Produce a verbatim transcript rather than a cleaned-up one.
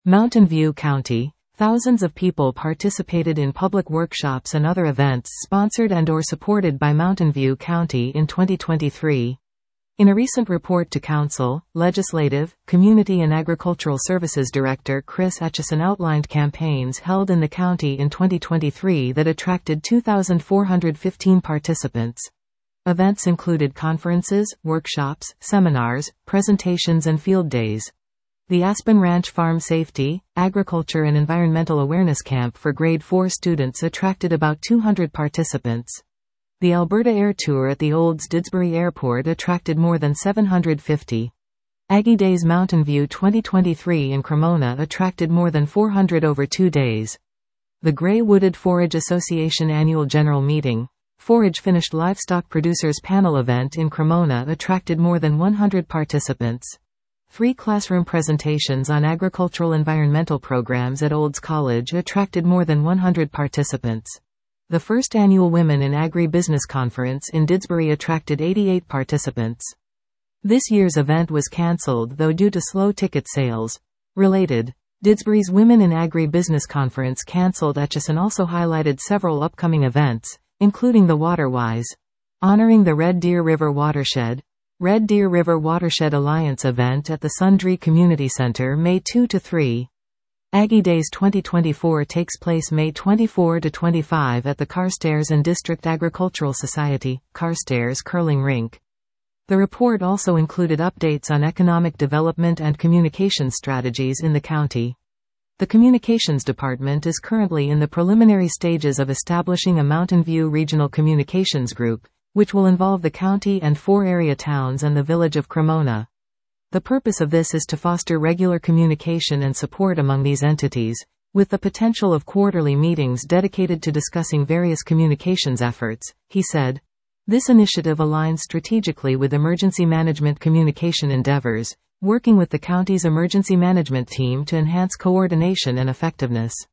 Mountain View County. Thousands of people participated in public workshops and other events sponsored and or supported by Mountain View County in twenty twenty-three. In a recent report to Council, Legislative, Community and Agricultural Services Director Chris Etchison outlined campaigns held in the county in twenty twenty-three that attracted two thousand four hundred fifteen participants. Events included conferences, workshops, seminars, presentations and field days. The Aspen Ranch Farm Safety, Agriculture and Environmental Awareness Camp for Grade four students attracted about two hundred participants. The Alberta Air Tour at the Olds Didsbury Airport attracted more than seven hundred fifty. Aggie Days Mountain View twenty twenty-three in Cremona attracted more than four hundred over two days. The Grey Wooded Forage Association Annual General Meeting, Forage Finished Livestock Producers Panel event in Cremona attracted more than one hundred participants. Three classroom presentations on agricultural environmental programs at Olds College attracted more than one hundred participants. The first annual Women in Agri-Business Conference in Didsbury attracted eighty-eight participants. This year's event was cancelled though due to slow ticket sales. Related. Didsbury's Women in Agri-Business Conference cancelled. Etchison also highlighted several upcoming events, including the Waterwise, honoring the Red Deer River Watershed, Red Deer River Watershed Alliance event at the Sundre Community Center May second to third. Aggie Days twenty twenty-four takes place May twenty-fourth to twenty-fifth at the Carstairs and District Agricultural Society, Carstairs Curling Rink. The report also included updates on economic development and communication strategies in the county. The Communications Department is currently in the preliminary stages of establishing a Mountain View Regional Communications Group, which will involve the county and four area towns and the village of Cremona. The purpose of this is to foster regular communication and support among these entities, with the potential of quarterly meetings dedicated to discussing various communications efforts, he said. This initiative aligns strategically with emergency management communication endeavors, working with the county's emergency management team to enhance coordination and effectiveness.